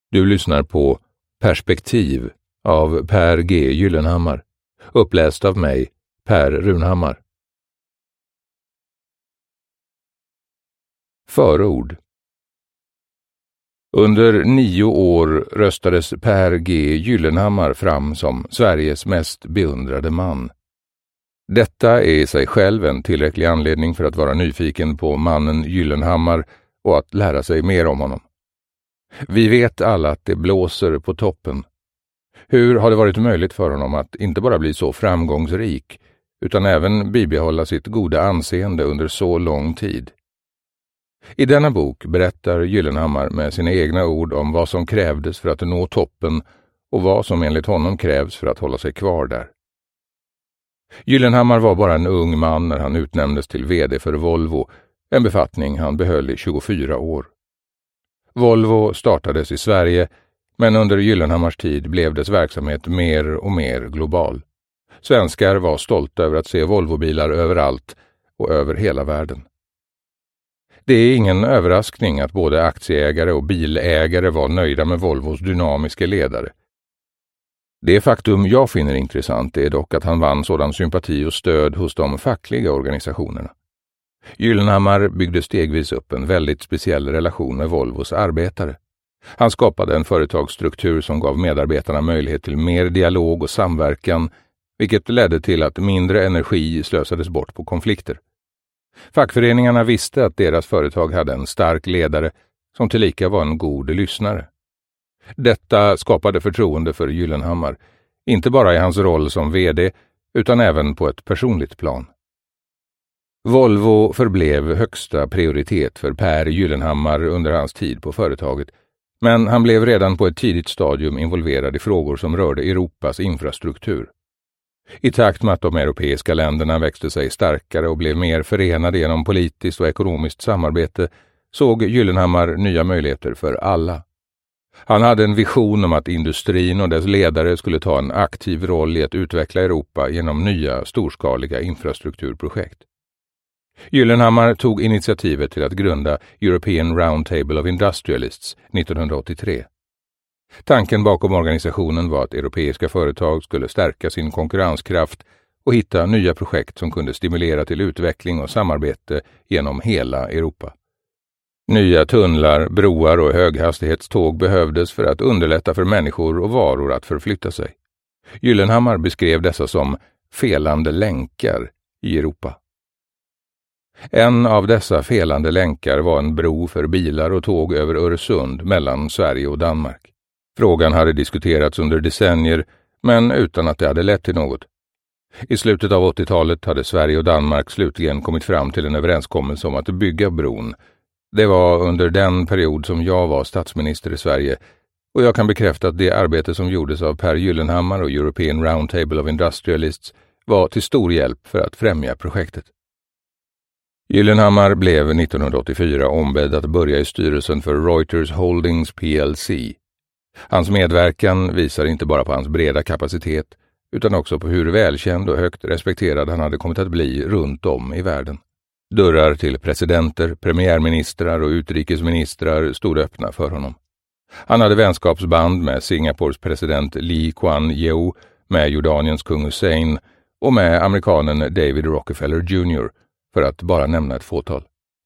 Du lyssnar på Perspektiv av Per G. Gyllenhammar, uppläst av mig, Per Runhammar. Förord. Under 9 år röstades Per G. Gyllenhammar fram som Sveriges mest beundrade man. Detta är i sig själv en tillräcklig anledning för att vara nyfiken på mannen Gyllenhammar och att lära sig mer om honom. Vi vet alla att det blåser på toppen. Hur har det varit möjligt för honom att inte bara bli så framgångsrik utan även bibehålla sitt goda anseende under så lång tid? I denna bok berättar Gyllenhammar med sina egna ord om vad som krävdes för att nå toppen och vad som enligt honom krävs för att hålla sig kvar där. Gyllenhammar var bara en ung man när han utnämndes till vd för Volvo, en befattning han behöll i 24 år. Volvo startades i Sverige, men under Gyllenhammars tid blev dess verksamhet mer och mer global. Svenskar var stolta över att se Volvobilar överallt och över hela världen. Det är ingen överraskning att både aktieägare och bilägare var nöjda med Volvos dynamiska ledare. Det faktum jag finner intressant är dock att han vann sådan sympati och stöd hos de fackliga organisationerna. Gyllenhammar byggde stegvis upp en väldigt speciell relation med Volvos arbetare. Han skapade en företagsstruktur som gav medarbetarna möjlighet till mer dialog och samverkan, vilket ledde till att mindre energi slösades bort på konflikter. Fackföreningarna visste att deras företag hade en stark ledare som tillika var en god lyssnare. Detta skapade förtroende för Gyllenhammar, inte bara i hans roll som vd utan även på ett personligt plan. Volvo förblev högsta prioritet för Per Gyllenhammar under hans tid på företaget, men han blev redan på ett tidigt stadium involverad i frågor som rörde Europas infrastruktur. I takt med att de europeiska länderna växte sig starkare och blev mer förenade genom politiskt och ekonomiskt samarbete såg Gyllenhammar nya möjligheter för alla. Han hade en vision om att industrin och dess ledare skulle ta en aktiv roll i att utveckla Europa genom nya storskaliga infrastrukturprojekt. Gyllenhammar tog initiativet till att grunda European Roundtable of Industrialists 1983. Tanken bakom organisationen var att europeiska företag skulle stärka sin konkurrenskraft och hitta nya projekt som kunde stimulera till utveckling och samarbete genom hela Europa. Nya tunnlar, broar och höghastighetståg behövdes för att underlätta för människor och varor att förflytta sig. Gyllenhammar beskrev dessa som felande länkar i Europa. En av dessa felande länkar var en bro för bilar och tåg över Öresund mellan Sverige och Danmark. Frågan hade diskuterats under decennier, men utan att det hade lett till något. I slutet av 80-talet hade Sverige och Danmark slutligen kommit fram till en överenskommelse om att bygga bron. Det var under den period som jag var statsminister i Sverige, och jag kan bekräfta att det arbete som gjordes av Per Gyllenhammar och European Roundtable of Industrialists var till stor hjälp för att främja projektet. Gyllenhammar blev 1984 ombedd att börja i styrelsen för Reuters Holdings plc. Hans medverkan visar inte bara på hans breda kapacitet utan också på hur välkänd och högt respekterad han hade kommit att bli runt om i världen. Dörrar till presidenter, premiärministrar och utrikesministrar stod öppna för honom. Han hade vänskapsband med Singapores president Lee Kuan Yew, med Jordaniens kung Hussein och med amerikanen David Rockefeller Jr., för att bara nämna ett fåtal.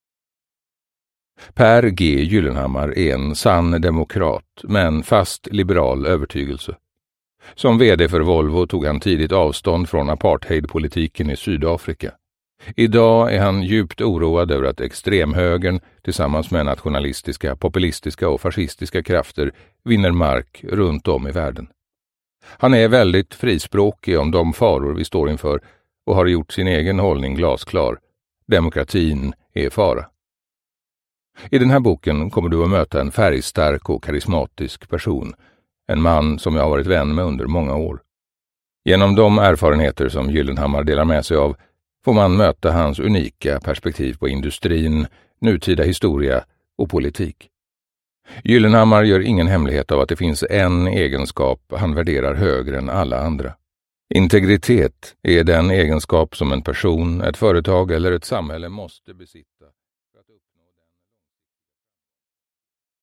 Per G. Gyllenhammar är en sann demokrat med en fast liberal övertygelse. Som vd för Volvo tog han tidigt avstånd från apartheidpolitiken i Sydafrika. Idag är han djupt oroad över att extremhögern tillsammans med nationalistiska, populistiska och fascistiska krafter vinner mark runt om i världen. Han är väldigt frispråkig om de faror vi står inför och har gjort sin egen hållning glasklar. Demokratin är i fara. I den här boken kommer du att möta en färgstark och karismatisk person, en man som jag har varit vän med under många år. Genom de erfarenheter som Gyllenhammar delar med sig av får man möta hans unika perspektiv på industrin, nutida historia och politik. Gyllenhammar gör ingen hemlighet av att det finns en egenskap han värderar högre än alla andra. Integritet är den egenskap som en person, ett företag eller ett samhälle måste besitta